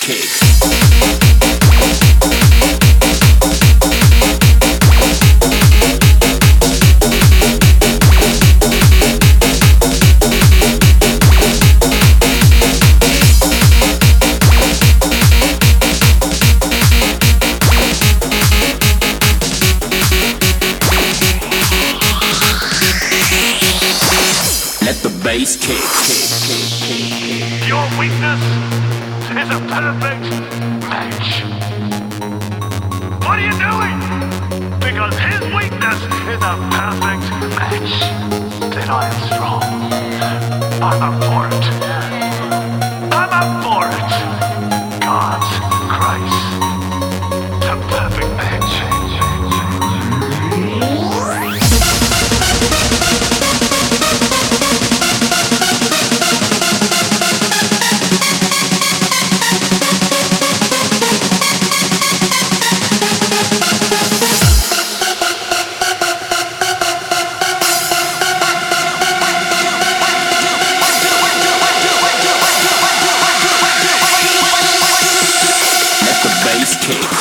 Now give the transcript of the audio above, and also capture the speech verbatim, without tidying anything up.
kick. Let the bass kick, kick, kick, kick, kick. Your weakness is a perfect match. What are you doing? Because his weakness is a perfect match. Then I am strong. I'm up for it. I'm up for it. God's Christ. The perfect match. Bass kick.